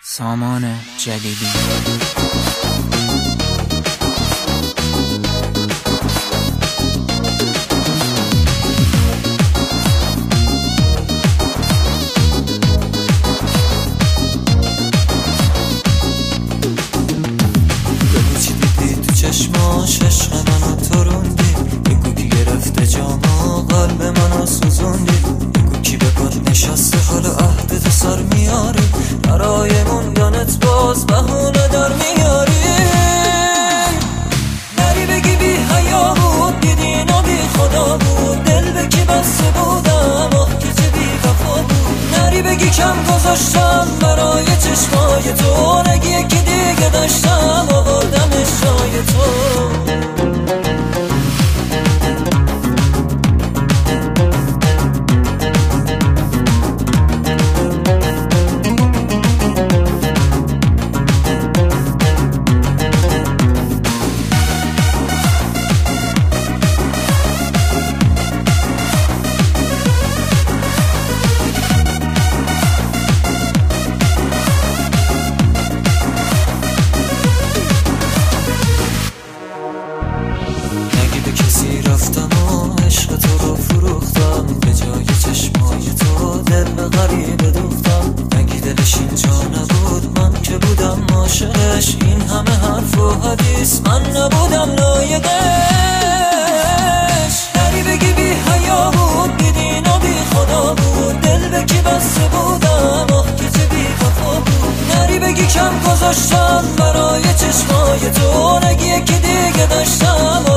سامان جلیلی. چشماش عشق منو تروندی، بگو کی گرفته جاما قلب منو سوزوندی، بگو کی به پات نشسته حالا عهدتو سر میاری، برای موندنت باز بهونه در میاری. نری بگی بی حیا بود، بی دین و بی خدا بود، دل به کی بسته بودم آه که چه بی وفا بود. نری بگی کم گذاشتم برای چشمای تو، نگی یکی دیگه داشتم آوردمش جای تو. رفتم و عشق تو رو فروختم، به جای چشمای تو دل به غریبه دوختم. نگی دلش اینجا نبود، من که بودم عاشقش، این همه حرف و حدیث من نبودم لایقش. نری بگی بی حیا بود، بی دین و بی خدا بود، دل به کی بسته بودم آه که چه بی وفا بود. نری بگی کم گذاشتم برای چشمای تو، نگی یکی دیگه داشتم